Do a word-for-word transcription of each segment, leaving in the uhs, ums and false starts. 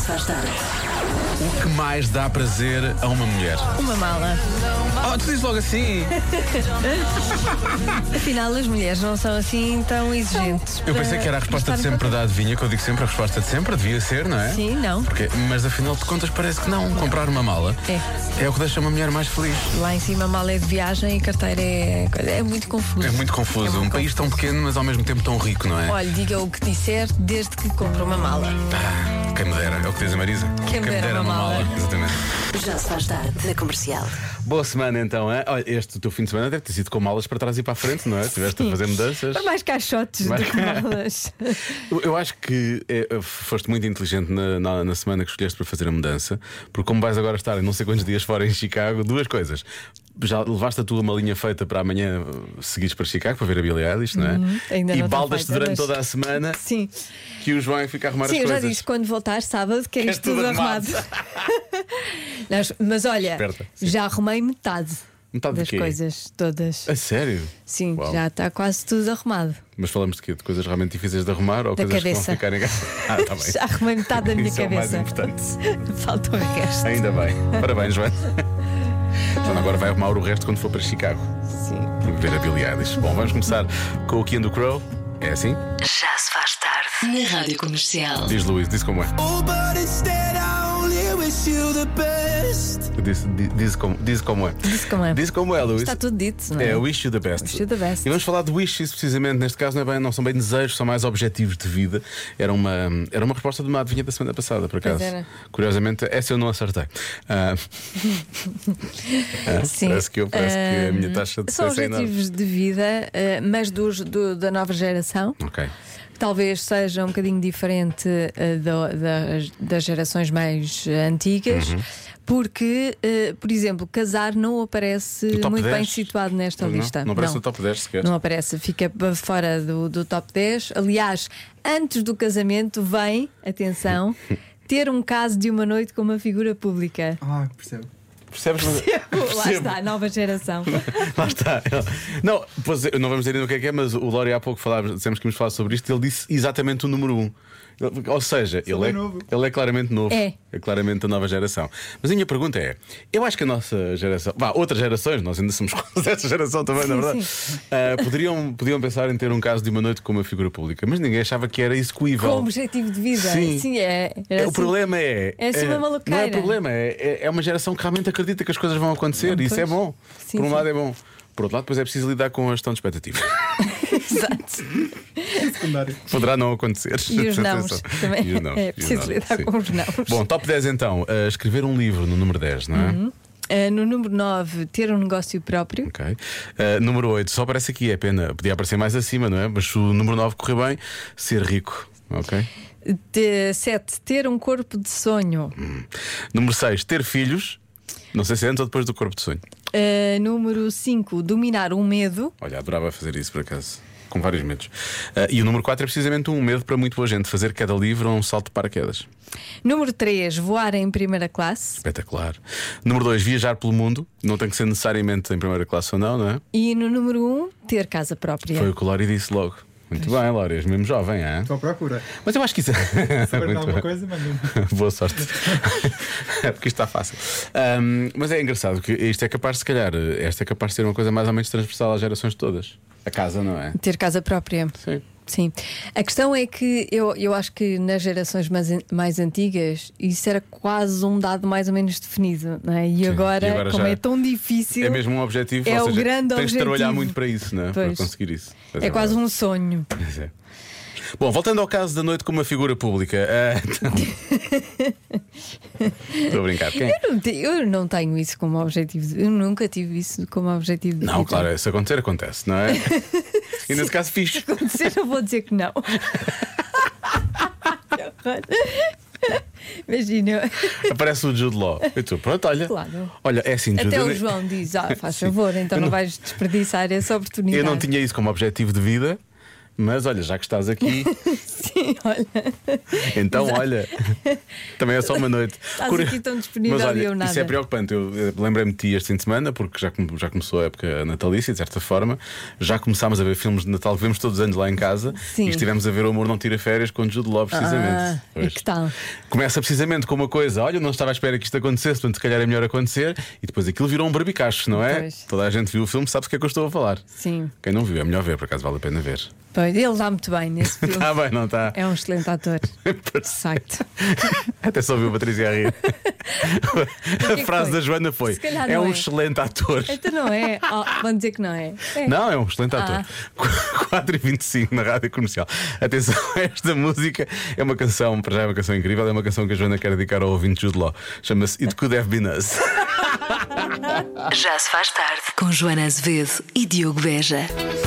se faz tarde. O que mais dá prazer a uma mulher? Uma mala. Oh, tu dizes logo assim. Afinal, as mulheres não são assim tão exigentes. Eu pensei que era a resposta de sempre da adivinha, que eu digo sempre a resposta de sempre, devia ser, não é? Sim, não. Porque, mas afinal de contas parece que não. Comprar uma mala É. é o que deixa uma mulher mais feliz. Lá em cima a mala é de viagem e a carteira é... É muito confuso. É muito confuso. É muito um país tão pequeno, mas ao mesmo tempo tão rico, não é? Olha, diga o que disser desde que compra uma mala. Ah, quem me dera, é o que diz a Marisa. Quem me dera uma mala. Exatamente. Já se faz tarde na Comercial. Boa semana então, hein? Olha, este teu fim de semana deve ter sido com malas para trás e para a frente, não é? Tiveste a fazer mudanças. Para mais caixotes Mais- do que malas. Eu, eu acho que é, foste muito inteligente na, na, na semana que escolheste para fazer a mudança, porque como vais agora estar em não sei quantos dias fora em Chicago, duas coisas. Já levaste a tua malinha feita para amanhã seguires para Chicago para ver a Billie Eilish, não é? Uhum, ainda e não está baldas-te feita, durante mas- toda a semana Sim. que os vão ficar a arrumar Sim, as eu já coisas. disse quando voltar sábado quero Queres isto tudo tudo arrumado. Nós- mas olha, Esperta, sim. já arrumei metade, Metade de das quê? coisas todas. A sério? Sim, Uau. já está quase tudo arrumado. Mas falamos de quê? De coisas realmente difíceis de arrumar ou Da coisas cabeça. que vão ficar em casa? Ah, está bem. Já arrumei metade da minha Isso é o mais cabeça. importante. Falta o resto. Ainda bem. Parabéns, Joana. Joana agora vai arrumar o resto quando for para Chicago. Sim. E ver a Billie Eilish. Bom, vamos começar com o Key and the Crow. É assim? Já se faz tarde na Rádio Comercial. Diz Luís, diz como é. Oh, but instead I only wish you the best. Diz, diz, diz, como, diz como é. Diz como é. Diz como é, Luís. Está tudo dito, não é? É, wish you the best. Wish you the best. E vamos falar de wishes precisamente. Neste caso não, é bem, não são bem desejos, são mais objetivos de vida. Era uma, era uma resposta de uma adivinha da semana passada, por acaso. era. Curiosamente, essa eu não acertei. Ah, ah, Sim. Parece que, eu, parece que a minha Ahm, taxa de São sucesso é enorme. objetivos de vida, ah, mas dos, do- da nova geração. Ok. Talvez seja um bocadinho diferente ah, do- das, das gerações mais ah, antigas. Uhum. Porque, ah, por exemplo, casar não aparece No top muito bem dez? situado nesta Não, lista. não aparece no top dez sequer. Não aparece, fica para fora do, do top dez. Aliás, antes do casamento, vem, atenção, ter um caso de uma noite com uma figura pública. Ah, percebo. Percebes? Lá Percebo. está, a nova geração. Lá está. Não, pois, não vamos dizer ainda o que é que é, mas o Lori há pouco falava, dissemos que íamos falar sobre isto. Ele disse exatamente o número um. Ele- Ou seja, ele é é, novo. ele é claramente novo. É. É claramente da nova geração. Mas a minha pergunta é: eu acho que a nossa geração, vá, outras gerações, nós ainda somos dessa geração também, na Sim, verdade, sim. ah, poderiam, podiam pensar em ter um caso de uma noite com uma figura pública, mas ninguém achava que era execuível. Com objetivo de vida. Sim. é. É, Era o assim. problema é. É assim uma maluqueira. Não é problema, é, é, é uma geração que realmente acredita que as coisas vão acontecer e isso é pois. bom. Sim, Por um sim. lado é bom. Por outro lado, depois é preciso lidar com a gestão de expectativas. Exato. Secundário. Poderá não acontecer. E os nãos Atenção. também. E os nãos, É e os preciso nãos, lidar sim. com os nãos. Bom, top dez então. Uh, escrever um livro no número dez, não é? Uhum. Ah, no número nove, ter um negócio próprio. Ok. Uh, número oito, só aparece aqui, é pena. Podia aparecer mais acima, não é? Mas se o número nove correr bem, ser rico. Ok. De sete, ter um corpo de sonho. Número seis, ter filhos. Não sei se é antes ou depois do corpo de sonho. Ah, número cinco, dominar um medo. Olha, adorava fazer isso por acaso. Com vários medos. Uh, e o número quatro é precisamente um medo para muito boa gente: fazer queda livre ou um salto de paraquedas. Número três, voar em primeira classe. Espetacular. Número dois, viajar pelo mundo. Não tem que ser necessariamente em primeira classe ou não, não é? E no número um, ter casa própria. Foi o que o Lori disse logo. Muito bem, Lori, és mesmo jovem, hein? Estou à procura. Mas eu acho que isso Saber Muito alguma bem. coisa, manda-me. Boa sorte. É porque isto está fácil. Ahm, mas é engraçado que isto é capaz, se calhar, esta é capaz de ser uma coisa mais ou menos transversal às gerações todas. A casa, não é? Ter casa própria. Sim. Sim. A questão é que eu, eu acho que nas gerações mais, an- mais antigas isso era quase um dado mais ou menos definido, não é? E, Sim. agora, E agora como já é tão difícil, É mesmo um objetivo. É ou o seja, grande tens de trabalhar objetivo. muito para isso, não é? Para Pois. conseguir isso. Pois é quase verdade. um sonho. Pois é. Bom, voltando ao caso da noite com uma figura pública. ah, então- Estou a brincar. Quem? Eu não, te- eu não tenho isso como objetivo. de- Eu nunca tive isso como objetivo de Não, vida. claro, se acontecer, acontece, não é? E nesse caso, fixe. Se acontecer, eu vou dizer que não. Que horror. Imagina. Aparece o Jude Law. E tu, pronto, olha. Claro. Olha, é assim, Jude. Até eu o nem- João diz: ah, faz Sim. favor, então Eu não não- vais desperdiçar essa oportunidade. Eu não tinha isso como objetivo de vida, mas olha, já que estás aqui, Olha. Então, Exato. olha, também é só uma noite. Estás Curi- aqui tão disponível Mas olha, e eu nada. isso é preocupante. Eu eh, lembrei-me de ti este fim de semana, porque já, come- já começou a época natalícia, de certa forma. Já começámos a ver filmes de Natal que vemos todos os anos lá em casa. Sim. E estivemos a ver O Amor Não Tira Férias com Jude Law, precisamente. Ah, e Pois. que tal? Começa precisamente com uma coisa: olha, eu não estava à espera que isto acontecesse, portanto, se calhar é melhor acontecer. E depois aquilo virou um barbicacho, não é? Pois. Toda a gente viu o filme, sabe o que é que eu estou a falar. Sim. Quem não viu, é melhor ver, por acaso vale a pena ver. Pois, ele está muito bem nesse filme. Está bem, não está? É um excelente ator. Exacto. Até só ouviu a Patrícia a rir. que A frase foi? da Joana foi: Se calhar é não um é. excelente ator. Então não é. Oh, vão dizer que não é. É. Não, é um excelente ator. Ah. quatro e vinte e cinco na rádio comercial. Atenção, esta música é uma canção, para já é uma canção incrível, é uma canção que a Joana quer dedicar ao ouvinte Jude Law. Chama-se It Could Have Been Us. Já se faz tarde com Joana Azevedo e Diogo Beja.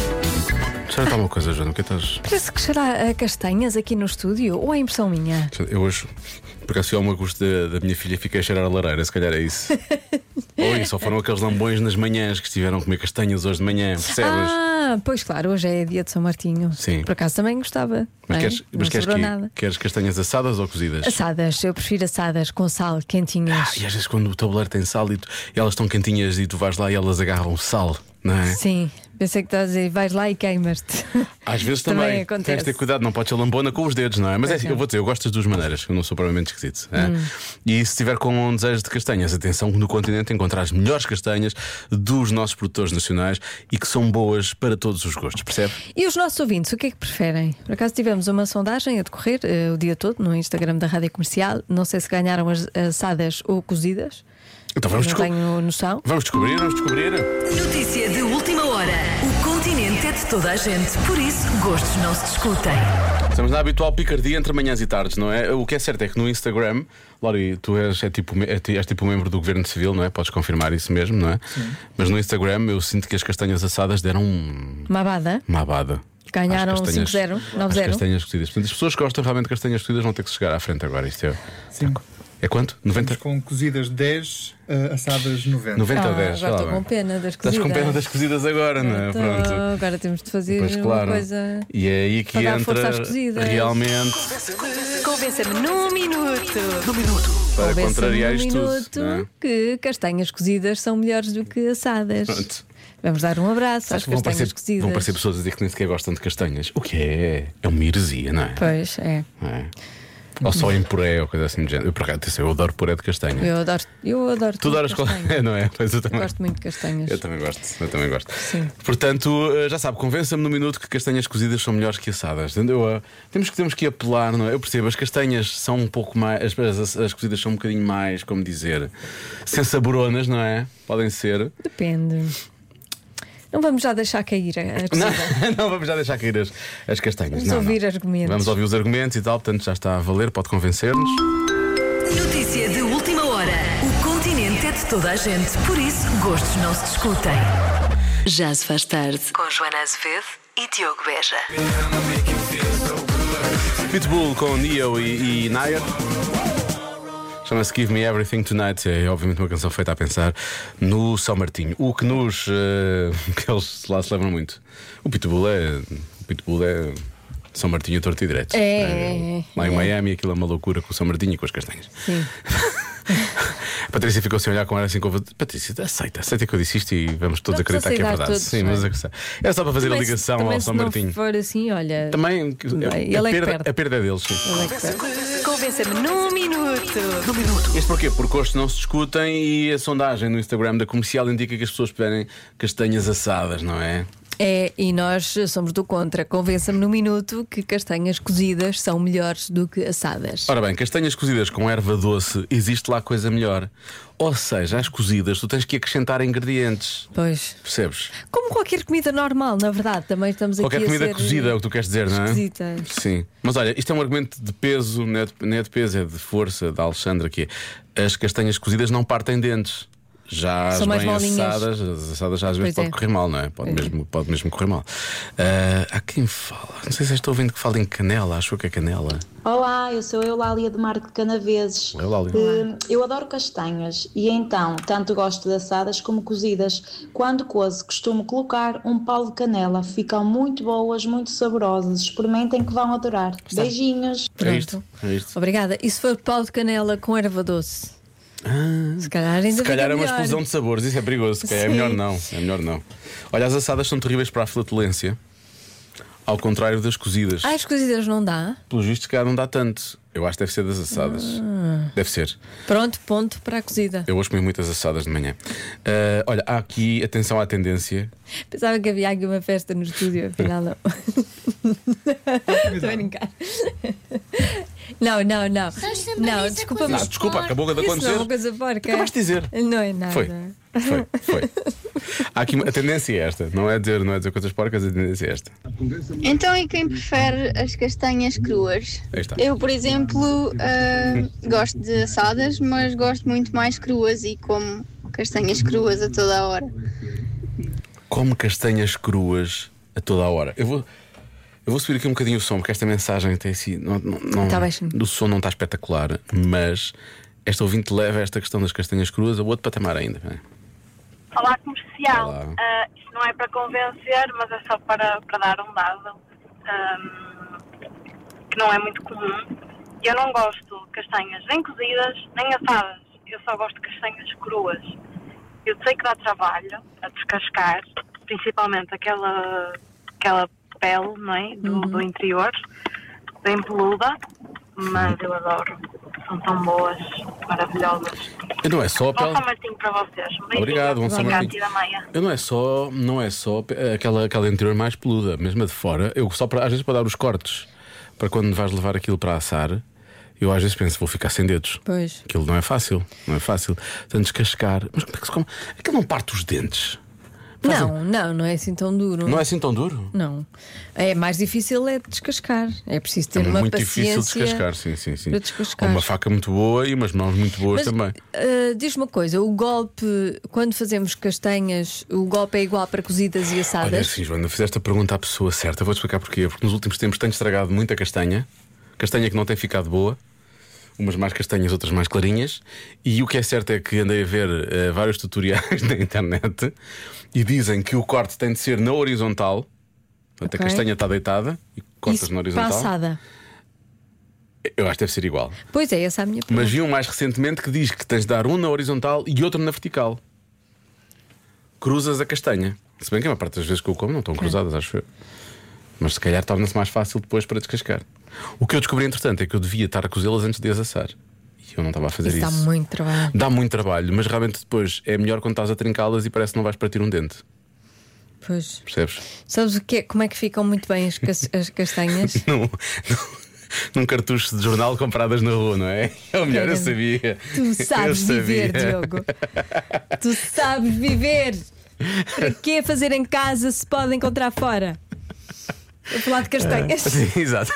Já está uma coisa, Joana, o que estás? Parece que cheira a castanhas aqui no estúdio. Ou é impressão minha? Eu hoje, por acaso, fui ao meu curso da, da minha filha, fiquei a cheirar a lareira, se calhar é isso. Ou isso, ou foram aqueles lambões nas manhãs que estiveram a comer castanhas hoje de manhã, percebes? Ah, pois claro, hoje é dia de São Martinho. Sim. Por acaso também gostava. Mas não é? queres, Não mas queres, sobrou que, nada. queres castanhas assadas ou cozidas? Assadas, eu prefiro assadas com sal, quentinhas. E às vezes quando o tabuleiro tem sal e, tu, e elas estão quentinhas e tu vais lá e elas agarram sal, não é? Sim, pensei que estás a dizer, vais lá e queimas-te. Às vezes Também também, acontece. tens de ter cuidado, não podes ser lambona com os dedos, não é? Mas é Pois assim, não. eu vou dizer, eu gosto das duas maneiras, eu não sou provavelmente esquisito. é? Hum. E se estiver com um desejo de castanhas, atenção que no continente encontrar as melhores castanhas dos nossos produtores nacionais e que são boas para todos os gostos, percebe? E os nossos ouvintes, o que é que preferem? Por acaso tivemos uma sondagem a decorrer eh, o dia todo no Instagram da Rádio Comercial. Não sei se ganharam as assadas ou cozidas. Então vamos, não desco- tenho noção. vamos descobrir, vamos descobrir. Notícia de última hora. O continente é de toda a gente, por isso gostos não se discutem. Estamos na habitual picardia entre manhãs e tardes, não é? O que é certo é que no Instagram, Lori, tu és, é tipo, é, ti- és tipo um membro do Governo Civil, não é? Podes confirmar isso mesmo, não é? Sim. Mas no Instagram eu sinto que as castanhas assadas deram um- Mabada. uma abada. Ganharam Às castanhas- cinco zero, nove às zero. castanhas cozidas. Portanto, as pessoas que gostam realmente de castanhas cozidas vão ter que se chegar à frente agora. Isto é, Sim. é quanto? noventa? Estamos com cozidas dez, uh, assadas noventa. noventa a Ah, dez. agora vá estou bem. com pena das Estás cozidas. com pena das cozidas agora, não é? Então, Pronto. agora temos de fazer Pois claro. uma coisa. E é aí que para dar força às entra cozidas. realmente Convença-me num minuto. Num minuto. para Convença-me contrariar num isto tudo. minuto não é? que castanhas cozidas são melhores do que assadas. Pronto. Vamos dar um abraço às Acho que vão castanhas parecer, cozidas. vão parecer pessoas a dizer que nem sequer gostam de castanhas. O que é? É uma heresia, não é? Pois é. Não é? Ou só em puré ou coisa assim do género. Eu, por acaso, atenção, eu adoro puré de castanha. Eu adoro, eu adoro Tu tudo adoras qual... castanha. Não é? Pois eu também. Gosto muito de castanhas. Eu também gosto, eu também gosto. Sim. Portanto, eh, já sabe, convença-me no minuto que castanhas cozidas são melhores que assadas. Entendeu? Eh, Temos que, temos que apelar, não é? Eu percebo, as castanhas são um pouco mais. As, as, as cozidas são um bocadinho mais, como dizer, sem saboronas, não é? Podem ser. Depende. Não vamos já deixar cair a, a Não, cozida. não vamos já deixar cair as, as castanhas. Vamos não, ouvir não. argumentos. Vamos ouvir os argumentos e tal, portanto já está a valer, pode convencer-nos. Notícia de última hora. O continente é de toda a gente, por isso gostos não se discutem. Já se faz tarde com Joana Azevedo e Diogo Beja. Pitbull com Neo e, e Naya. Chama-se Give Me Everything Tonight. É obviamente uma canção feita a pensar no São Martinho. O que nos. eh, que eles lá se lembram muito. O Pitbull é. O Pitbull é. São Martinho torto e direito. É, é, é. Lá em É. Miami aquilo é uma loucura com o São Martinho e com as castanhas. Sim. A Patrícia ficou sem olhar com ela assim como. Patrícia, aceita, aceita que eu disse isto e vamos todos Não acreditar que é precisa verdade. todos, Sim, não é? mas acreditar. Era só para fazer Também a se- ligação também ao se São não Martinho. for assim, olha. Também Ele a, é que perda, perde. a perda é deles. Sim. ele é que perde. Convença-me num minuto. Num minuto. Isto porquê? Porque gostos não se discutem e a sondagem no Instagram da comercial indica que as pessoas preferem castanhas assadas, não é? É, e nós somos do contra. Convença-me num minuto que castanhas cozidas são melhores do que assadas. Ora bem, castanhas cozidas com erva doce, existe lá coisa melhor. Ou seja, às cozidas tu tens que acrescentar ingredientes. Pois. Percebes? Como qualquer comida normal, na verdade, também estamos Qualquer aqui a comida ser cozida é o que tu queres dizer, não é? esquisita. Sim. Mas olha, isto é um argumento de peso, não é de, não é de peso, é de força da Alexandra, que é as castanhas cozidas não partem dentes. Já as São mais bem molinhas. assadas, as assadas já às vezes Pois pode é. correr mal, não é? Pode, mesmo, pode mesmo correr mal. Ah, há quem fala, não sei se estou ouvindo que fala em canela, acho que é canela. Olá, eu sou a Eulália de Marco de Canaveses. Eulália. Hum, Eu adoro castanhas e então tanto gosto de assadas como cozidas. Quando cozo, costumo colocar um pau de canela. Ficam muito boas, muito saborosas. Experimentem que vão adorar. Beijinhos. É isto, é isto. Obrigada. E se for pau de canela com erva doce? Se calhar ainda Se calhar fica é uma melhor. explosão de sabores, isso é perigoso. Se calhar é Sim. melhor não, é melhor não. Olha, as assadas são terríveis para a flatulência, ao contrário das cozidas. Ah, as cozidas não dá? Pelos vistos, cá não dá tanto. Eu acho que deve ser das assadas. Ah. Deve ser. Pronto, ponto para a cozida. Eu hoje comi muitas assadas de manhã. Ah, olha, há aqui, atenção à tendência. Pensava que havia aqui uma festa no estúdio, afinal não. Estou a brincar. Não, não, não. Não, desculpa, Não, desculpa, acabou de Isso não é acontecer. uma coisa porca. Acabaste de dizer. Não é nada. Foi. Foi, foi. Há aqui, uma- a tendência é esta, não é dizer, não é dizer coisas porcas, a tendência é esta. Então, e quem prefere as castanhas cruas? Aí está. Eu, por exemplo, ah, gosto de assadas, mas gosto muito mais cruas e como castanhas cruas a toda a hora. Come castanhas cruas a toda a hora. Eu vou, eu vou subir aqui um bocadinho o som, porque esta mensagem tem assim. Não, não, não, Tá baixinho. do som não está espetacular, mas esta ouvinte leva esta questão das castanhas cruas a outro patamar ainda. não é? Olá, comercial. Olá. Ah, isto não é para convencer, mas é só para, para dar um dado ahm, que não é muito comum. Eu não gosto de castanhas nem cozidas, nem assadas. Eu só gosto de castanhas cruas. Eu sei que dá trabalho a descascar, principalmente aquela, aquela pele, não é? Do, do interior, bem peluda, mas eu adoro. São tão boas, maravilhosas. E não é só a Bom pele. São Martinho para vocês. Um beijinho. Obrigado, bom São Obrigado, Martinho. Tia Maia. Eu não é só, não é só pe- aquela, aquela interior mais peluda, mesmo a de fora. Eu só para, às vezes para dar os cortes, para quando vais levar aquilo para assar, eu às vezes penso, vou ficar sem dedos. Pois. Aquilo não é fácil, não é fácil. Tanto descascar. Mas como é que se come? Aquilo não parte os dentes. Faz Não, não, não é assim tão duro. Não é assim tão duro? Não. É mais difícil é de descascar. É preciso ter É uma muito paciência difícil descascar, sim, sim, sim. para descascar. Há uma faca muito boa e umas mãos muito boas Mas, também. ah, diz-me uma coisa, o golpe, quando fazemos castanhas, o golpe é igual para cozidas e Olha, assadas? sim, Joana, fizeste a pergunta à pessoa certa. Vou-te explicar porquê. Porque nos últimos tempos tenho estragado muita castanha, castanha que não tem ficado boa. Umas mais castanhas, outras mais clarinhas. E o que é certo é que andei a ver eh, vários tutoriais na internet e dizem que o corte tem de ser na horizontal. Portanto, Ok. a castanha está deitada e cortas Isso na para horizontal. assada. Eu acho que deve ser igual. Pois é, essa é a minha pergunta. Mas vi um mais recentemente que diz que tens de dar um na horizontal e outro na vertical. Cruzas a castanha. Se bem que a maior parte das vezes que eu como não estão cruzadas, acho eu. Mas se calhar torna-se mais fácil depois para descascar. O que eu descobri, entretanto, é que eu devia estar a cozê-las antes de as assar. E eu não estava a fazer Isso isso. dá muito trabalho. Dá muito trabalho, mas realmente depois é melhor quando estás a trincá-las e parece que não vais partir um dente. Pois. Percebes? Sabes o que é, como é que ficam muito bem as, cas- as castanhas? Num, num, num cartucho de jornal compradas na rua, não é? É o melhor, eu sabia. Tu sabes Eu viver, sabia. Diogo. Tu sabes viver. Para que fazer em casa se pode encontrar fora? Vou falar de castanhas. Sim, exato.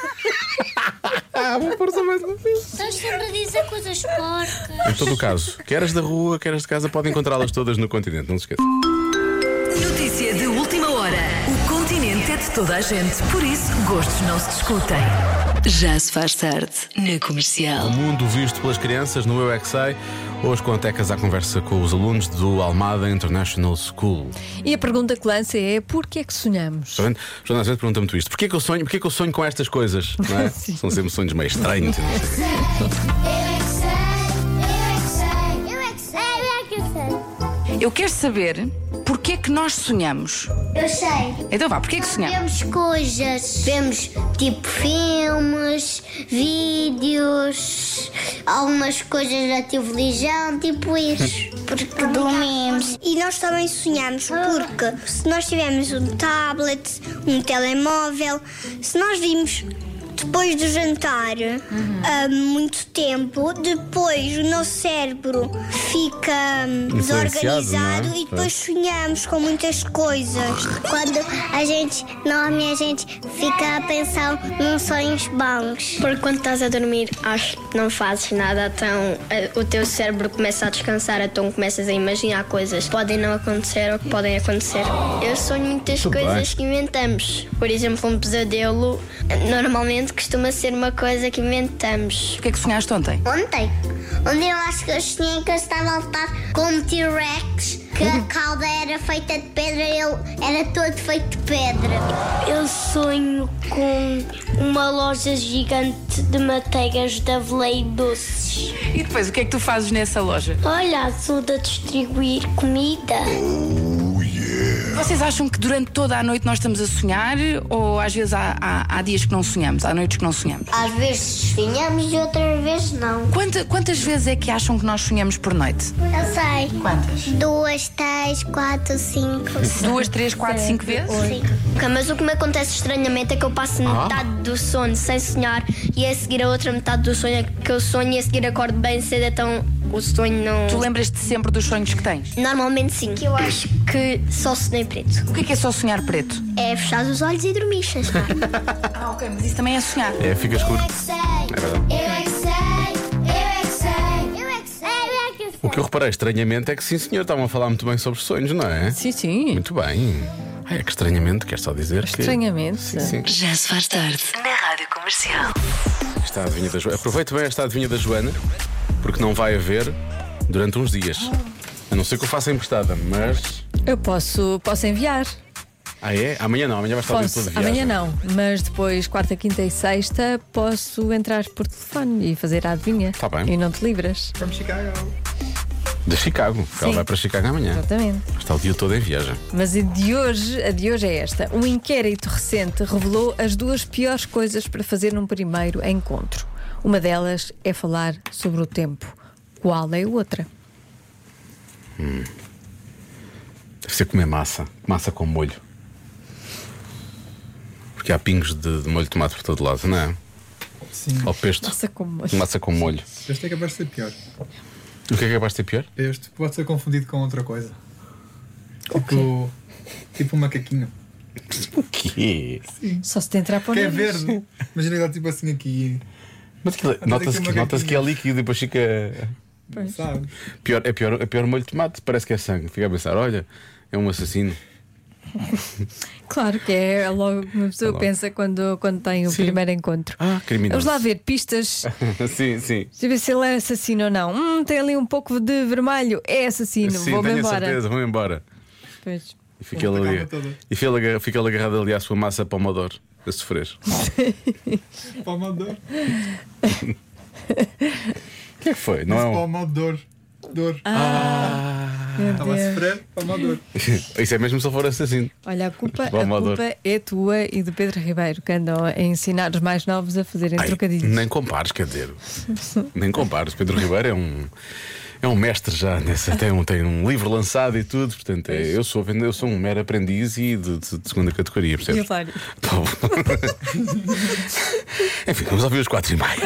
Vou força mais uma vez. Estás sempre a dizer coisas porcas. Em todo o caso, quer as da rua, quer as de casa, podem encontrá-las todas no continente, não se esqueça. Notícia de última hora. O continente é de toda a gente. Por isso, gostos não se discutem. Já se faz tarde na Comercial. O mundo visto pelas crianças no Eu é Que Sei. Hoje com a Tecas à conversa com os alunos do Almada International School. E a pergunta que lança é: porquê é que sonhamos? Está vendo? Joana às vezes pergunta-me tu isto. Porquê que eu sonho, porquê que eu sonho com estas coisas? Não é? São sempre sonhos meio estranhos. e não sei. Eu quero saber porque é que nós sonhamos. Eu sei. Então vá, porque é que sonhamos? Vemos coisas. Vemos tipo filmes, vídeos, algumas coisas da televisão, tipo isso. Porque dormimos. E nós também sonhamos porque se nós tivermos um tablet, um telemóvel, se nós vimos depois do jantar há muito tempo, depois o nosso cérebro fica hum, Influenciado, desorganizado não é? e depois sonhamos com muitas coisas. Quando a gente, normalmente a gente fica a pensar nos sonhos bons. Porque quando estás a dormir, acho que não fazes nada, então eh, o teu cérebro começa a descansar, então começas a imaginar coisas que podem não acontecer ou que podem acontecer. Eu sonho muitas Muito coisas bem. que inventamos. Por exemplo, um pesadelo normalmente costuma ser uma coisa que inventamos. O que é que sonhaste ontem? Ontem, ontem eu acho que eu sonhei que eu estava a lutar com um T-Rex, que a cauda era feita de pedra e ele era todo feito de pedra. Eu sonho com uma loja gigante de manteigas de aveia e doces. E depois, o que é que tu fazes nessa loja? Olha, ajuda a distribuir comida. Vocês acham que durante toda a noite nós estamos a sonhar ou às vezes há, há, há dias que não sonhamos, há noites que não sonhamos? Às vezes sonhamos e outras vezes não. Quanta, quantas vezes é que acham que nós sonhamos por noite? Eu sei. Quantas? Duas, três, quatro, cinco. Duas, três, quatro, cinco vezes? Sim. Ok, mas o que me acontece estranhamente é que eu passo metade do sono sem sonhar e a seguir a outra metade do sonho é que eu sonho e a seguir acordo bem cedo, então o sonho não... Tu lembras-te sempre dos sonhos que tens? Normalmente sim. Que eu acho que só sonhei preto. O que é que é só sonhar preto? É fechar os olhos e dormir, sem sonhar. Ah, ok, mas isso também é sonhar. É, fica escuro. É verdade. Eu é que sei, eu é que sei, eu é que sei, eu é que sei. O que eu reparei estranhamente é que sim, senhor, estavam a falar muito bem sobre sonhos, não é? Sim, sim. Muito bem. Ah, é que estranhamente, quer só dizer que. Estranhamente. Sim, sim. Já se faz tarde na Rádio Comercial. Está a adivinha da Joana. Aproveito bem esta adivinha da Joana, porque não vai haver durante uns dias. A não ser que eu faça emprestada, mas. Eu posso, posso enviar. Ah, é? Amanhã não, amanhã vai estar o dia Posso. todo de viagem. Amanhã não, mas depois, quarta, quinta e sexta, posso entrar por telefone e fazer a adivinha. Tá bem. E não te livras. From Chicago. De Chicago. Sim. Ela vai para Chicago amanhã. Exatamente. Está o dia todo em viagem. Mas a de hoje, a de hoje é esta. Um inquérito recente revelou as duas piores coisas para fazer num primeiro encontro. Uma delas é falar sobre o tempo. Qual é a outra? Hum. Deve ser comer massa. Massa com molho. Porque há pingos de, de molho de tomate por todo lado, não é? Sim. Ou pesto. Massa com molho. Massa com molho. Este é capaz de ser pior. O que é que é capaz de ser pior? Este pode ser confundido com outra coisa. Tipo. Tipo um macaquinho. O quê? Só se te entrar para o Que é nariz. verde. Imagina que está tipo assim aqui. Mas aquilo- Até nota-se tem que, uma nota-se que é gatinha. líquido e depois fica. Pois. Sabe? Pior, é, pior, é pior molho de tomate, parece que é sangue. Fica a pensar, olha, é um assassino. Claro que é logo uma pessoa Logo. pensa quando, quando tem o Sim. primeiro encontro. Ah, criminoso. Vamos lá ver pistas. sim, sim. Deixa eu ver se ele é assassino ou não. Hum, tem ali um pouco de vermelho. É assassino. Sim, Vou-me tenho a embora. certeza, vou-me embora. Pois. E fica ele Vou ali, pegar uma toda. e fica ele agarra- fica ele agarrado ali à sua massa pomodoro a sofrer. Pomodoro. O que é que foi? Não é um... Pomodoro. Dor. Meu Estava a Deus. sofrer. Pomodoro. Isso é mesmo se ele for assassino. Olha, a culpa, a Pomodoro. culpa é tua e do Pedro Ribeiro, que andam a ensinar os mais novos a fazerem Ai, trocadilhos. nem compares, quer dizer. Nem compares. Pedro Ribeiro é um. É um mestre já nessa, tem um, tem um livro lançado e tudo, portanto, é, eu, sou, eu sou um mero aprendiz e de, de, de segunda categoria, percebes? Hilário. Enfim, vamos ouvir os quatro e meia.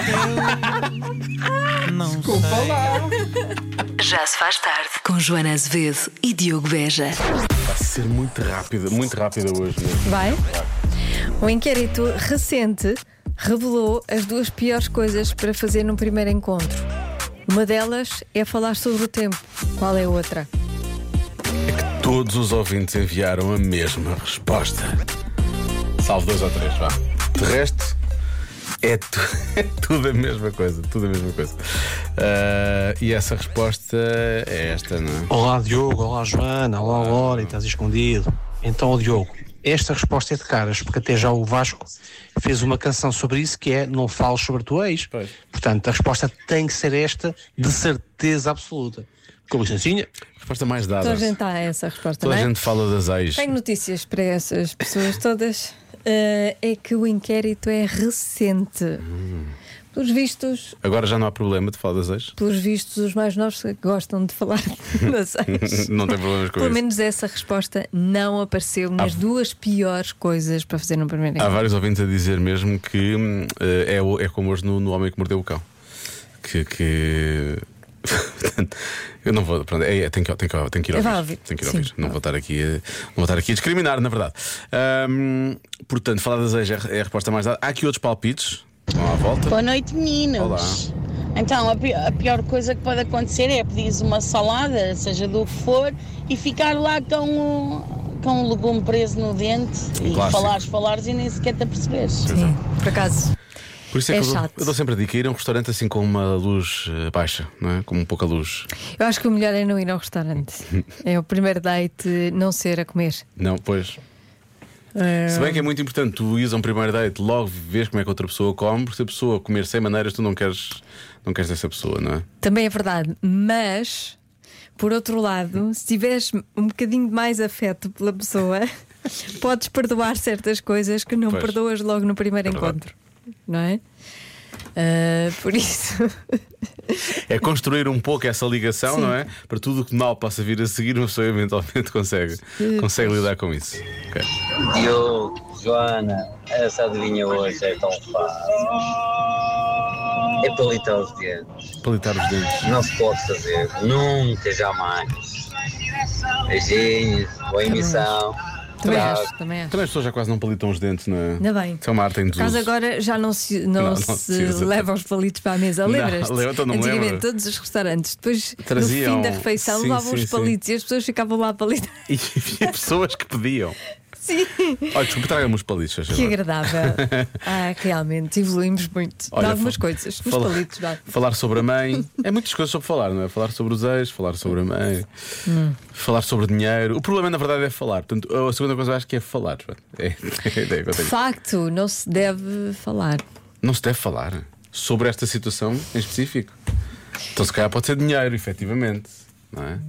Desculpa lá. Já se faz tarde com Joana Azevedo e Diogo Beja. Vai ser muito rápida, muito rápida hoje mesmo. Vai? Um inquérito recente revelou as duas piores coisas para fazer num primeiro encontro. Uma delas é falar sobre o tempo. Qual é a outra? Todos os ouvintes enviaram a mesma resposta. Salvo dois ou três, vá. De resto, é, tu, é tudo a mesma coisa. Tudo a mesma coisa. Ah, e essa resposta é esta, não é? Olá Diogo, olá Joana, olá Laura, e estás escondido. Então, ó, Diogo, esta resposta é de caras, porque até já o Vasco fez uma canção sobre isso que é Não Fales sobre a tua ex. Pois. Portanto, a resposta tem que ser esta, de certeza absoluta. Com licencinha. Resposta mais dada. Toda a gente está a essa resposta, Toda não a é? gente fala das ex. Tenho notícias para essas pessoas todas. Uh, é que o inquérito é recente. Pelos vistos, Agora já não há problema de falar das ex? pelos vistos, os mais novos gostam de falar das ex. Não tem problemas com Pelo isso. menos essa resposta não apareceu nas Há- duas piores coisas para fazer no primeiro Há encontro. vários ouvintes a dizer mesmo que hum, é, o- é como hoje no, no Homem que Mordeu o Cão. Que. que... Eu não vou. Pronto, é, é, tenho, que, tenho, que, tenho que ir Eu vou ouvir. ouvir. Tenho que ir Sim, ouvir. Não vou vou estar aqui a, não vou estar aqui a discriminar, na verdade. Hum, portanto, falar das ex é, é a resposta mais dada. Há aqui outros palpites. Vão à volta. Boa noite, meninos. Olá. Então, a pi- a pior coisa que pode acontecer é pedires uma salada, seja do que for, e ficar lá com o, com o legume preso no dente e Clássico. falares, falares e nem sequer te apercebes. Sim, por acaso. Por isso é, É que eu dou, chato. eu dou sempre a dica: ir a um restaurante assim com uma luz eh, baixa, não é? Com um pouca luz. Eu acho que o melhor é não ir ao restaurante. É o primeiro date não ser a comer. Não, pois. Eh, Se bem que é muito importante, tu ires a um primeiro date, logo vês como é que outra pessoa come, porque se a pessoa comer sem maneiras, tu não queres, não queres essa pessoa, não é? Também é verdade, mas por outro lado, se tiveres um bocadinho de mais afeto pela pessoa, podes perdoar certas coisas que não Pois. perdoas logo no primeiro É verdade. encontro, não é? Ah, por isso, É construir um pouco essa ligação, Sim. não é? Para tudo o que mal possa vir a seguir, uma pessoa eventualmente consegue, consegue lidar com isso. Ok. Diogo, Joana, essa adivinha hoje é tão fácil. É palitar os dentes. Palitar os dentes. Não se pode fazer, nunca, jamais. Beijinhos, boa emissão. também Tchau. acho, também acho. Também as pessoas já quase não palitam os dentes, não é? Ainda bem. Isso é uma arte em Por acaso desuso. agora já não se, não Não, não se se usa. leva os palitos para a mesa. Não, Lembras-te? lembro, então não me Antigamente, lembro. todos os restaurantes, depois Traziam. no fim da refeição, Sim, levavam sim, os palitos e as pessoas ficavam lá a palitar. E havia pessoas que pediam. Sim. Olha, desculpa, traga-me os palitos, faz Que favor. agradável. Ah, realmente, evoluímos muito. Olha, Em algumas fa- coisas. Nos fala- palitos, vá. Falar sobre a mãe. É muitas coisas sobre falar, não é? Falar sobre os ex, falar sobre a mãe, Hum. falar sobre dinheiro. O problema, na verdade, é falar. Portanto, a segunda coisa eu acho que é falar. É, é a ideia que eu De tenho. facto, não se deve falar. Não se deve falar sobre esta situação em específico. Então, se calhar, pode ser dinheiro, efetivamente, não é?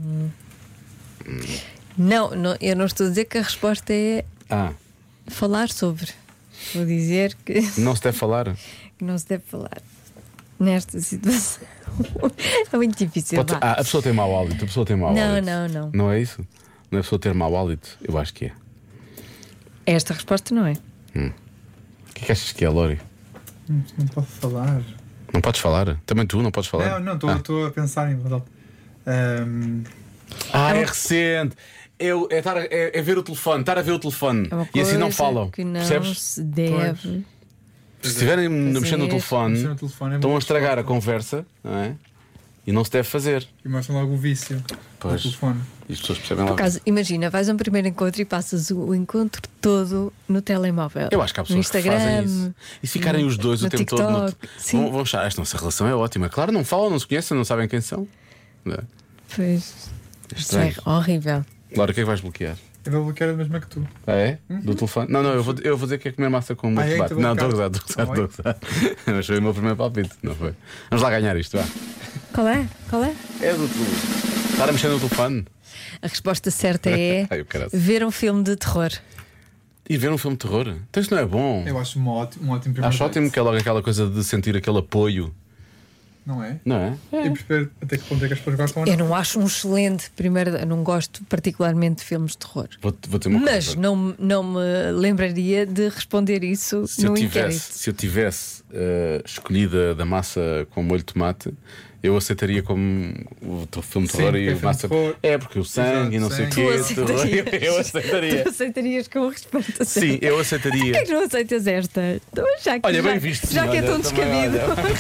Não, não, eu não estou a dizer que a resposta é Ah, falar sobre. Vou dizer que, não se deve falar. que não se deve falar nesta situação. É muito difícil. Pode ser- vá. ah, a pessoa tem mau hálito. A pessoa tem mau Não, hálito. não, não. Não é isso? Não é a pessoa ter mau hálito? Eu acho que é. Esta resposta não é. Hum. O que é que achas que é, Lori? Não, não posso falar. Não podes falar? Também tu não podes falar? Não, não, Ah. estou a pensar em verdade. Ahm, Ah, é recente. É, o- é, estar a- é- é ver o telefone, estar a ver o telefone. É uma E assim não coisa falam. que não Percebes? se deve. Se estiverem Fazer. mexendo no telefone, Mexer no telefone é estão a uma estragar a conversa, não é? E não se deve fazer. E mostram logo o vício Pois. do telefone. E as pessoas percebem Por logo. acaso, imagina, vais a um primeiro encontro e passas o, o encontro todo no telemóvel. Eu acho que há pessoas no Instagram, que fazem isso. E se ficarem no- os dois no o tempo todo no... TikTok. Sim. vão, vão achar, esta nossa relação é ótima. Claro, não falam, não se conhecem, não sabem quem são. Não é? Pois. Isso é Estranho. horrível. Laura, o que é que vais bloquear? Eu vou bloquear a mesma que tu. Ah, é? Do telefone? Não, não, eu vou, eu vou dizer que é comer massa com Ah, muito é? tomate. Então Não, vou estou a ficar- gozar, estou a gozar, estou a gozar. Mas foi o meu primeiro palpite, não foi? Vamos lá ganhar isto, vá. Qual é? Qual é? É do tu. Estar a mexer no telefone A resposta certa é Ai, o caralho. ver um filme de terror. e ver um filme de terror. Então isto não é bom. Eu acho um ótimo, um ótimo primeiro Acho date. ótimo que é logo aquela coisa de sentir aquele apoio, Não é? não é? E perceber até que ponto é que as pessoas gostam ou Eu não. não acho um excelente primeiro. Eu não gosto particularmente de filmes de terror. Vou, vou dizer uma Mas coisa. não, não me lembraria de responder isso Se eu no tivesse, inquérito. se eu tivesse eh, escolhido a da massa com molho de tomate, eu aceitaria como o teu filme de Sim, terror porque e é o filme massa. de terror. É porque o sangue e não sei o Exato, quê. Tu terror, aceitarias. eu aceitaria. Tu aceitarias com resposta Sim, certa. eu Porquê aceitaria. que não aceitas esta? Então, já que, Olha, já, bem visto, já que é olha, tão também, descabido. olha.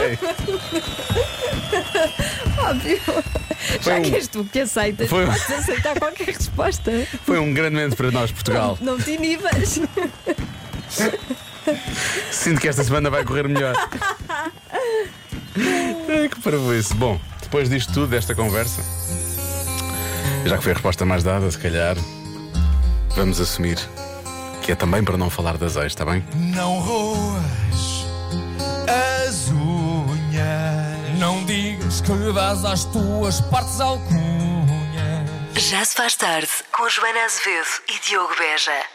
Claro. Óbvio. Já um- que és tu que aceitas, Foi um- podes aceitar qualquer resposta. Foi um grande momento para nós, Portugal. Não te inibas. Sinto que esta semana vai correr melhor. É que para isso. Bom, depois disto tudo, desta conversa, já que foi a resposta mais dada, se calhar vamos assumir que é também para não falar das ex, está bem? Não roas as unhas. Não digas que lhe dás às tuas partes alcunhas. Já se faz tarde com Joana Azevedo e Diogo Beja.